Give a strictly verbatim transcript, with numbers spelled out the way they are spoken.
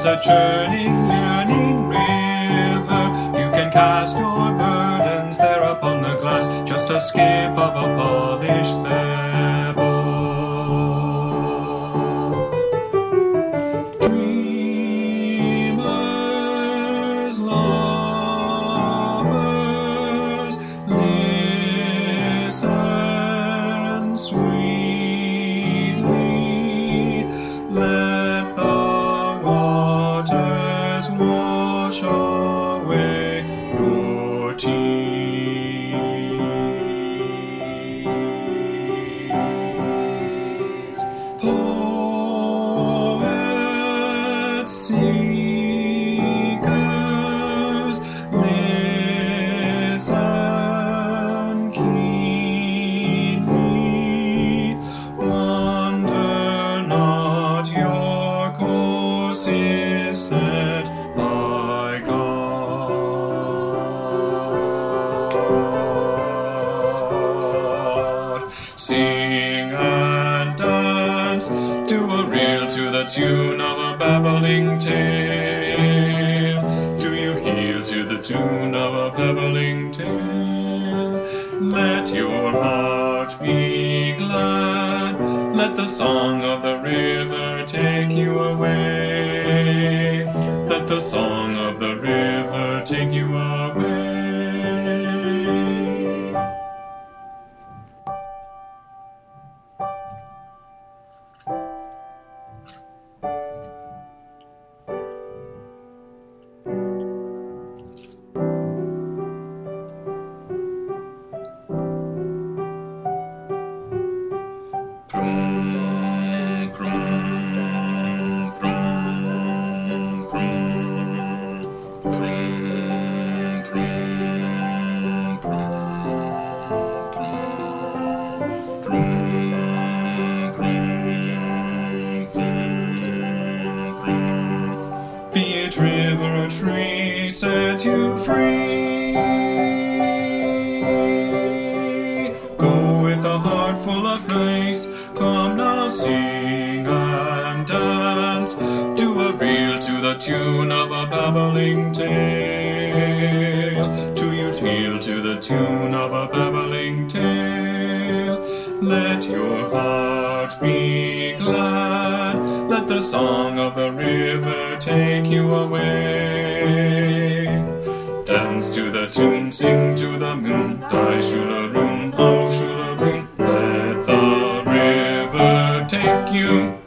a churning, yearning river. You can cast your burdens there upon the glass, just a skip of a polished pebble. Dreamers, lovers, listen sweetly. Let the waters wash away your tears. Poets, seekers, listen keenly. Wonder not, your course is set by God. Sing and dance, do a reel to the tune of a babbling tale. Do you heel to the tune of a babbling tale? Let your heart be glad, let the song of the river take you away. Let the song of the river take you away. Prum, prum, prum, prum, prum, prum, prum, prum, prum, prum. Be it river or tree, set you free. Go with a heart full of grace. Come now, sing and dance, do a reel to the tune of a babbling tale. Do you reel to the tune of a babbling tale? Let your heart be glad, let the song of the river take you away. Dance to the tune, sing to the moon, die shularoon, oh shularoon. Let the river take you